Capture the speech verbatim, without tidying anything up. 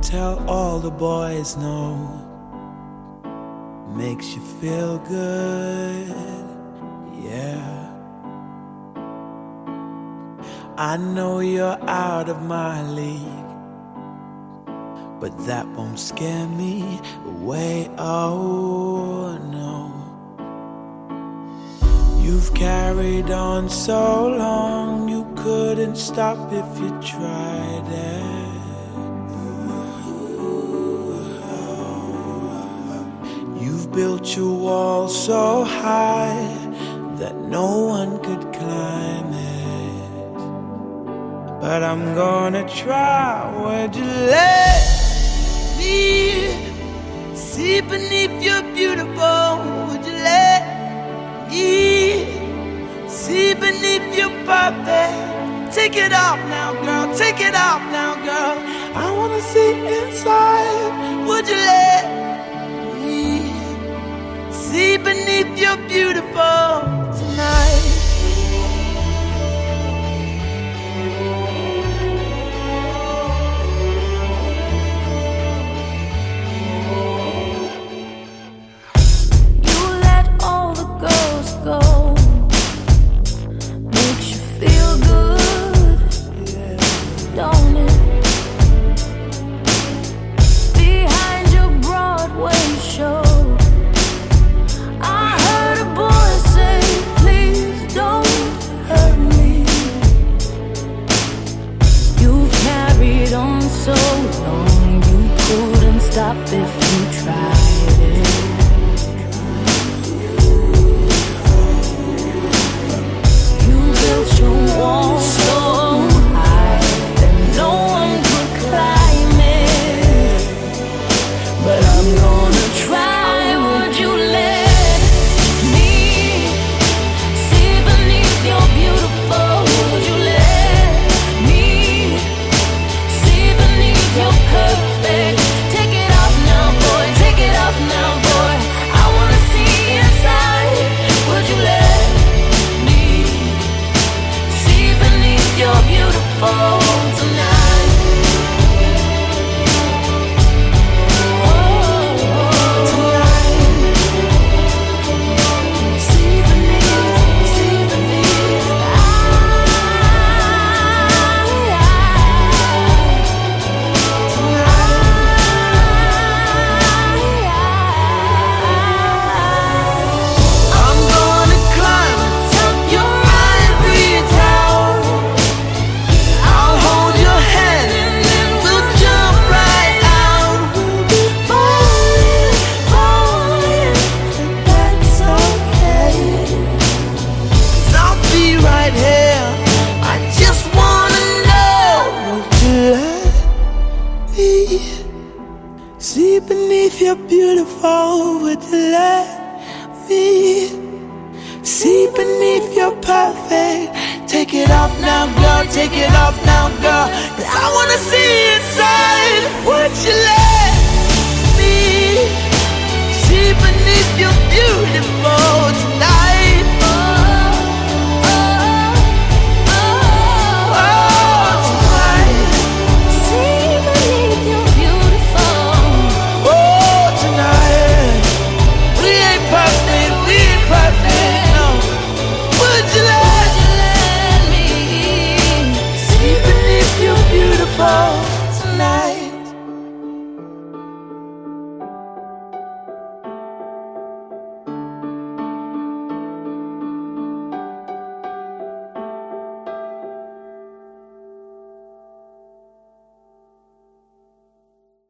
tell all the boys no. Makes you feel good, yeah. I know you're out of my league, but that won't scare me away, oh no. You've carried on so long, you couldn't stop if you tried it. You've built your wall so high that no one could climb it. But I'm gonna try. Would you let me see beneath your beautiful? Would you let me see beneath your perfect? Take it off now, girl. Take it off now, girl. I wanna see inside. Would you let me see beneath your beautiful tonight? So long you couldn't stop if you tried it. You built your wall so high that no one could climb it. But I'm gonna try. Would you let me see beneath your beautiful? Would you let me see beneath your perfect? Take it off now, boy. Take it off now, boy. I wanna see inside. Would you let me see beneath your beautiful tonight? Oh, oh, tonight. See beneath, see beneath. I'm gonna climb atop your ivory tower. I'll hold your hand and then we'll jump right out. We'll be falling, falling, but that's okay. 'Cause I'll be right here. I just wanna know. Would you let me see beneath your beautiful? Would you let me see beneath your perfect? Take it off now, girl. Take it off now, girl. 'Cause I wanna see inside. Would you let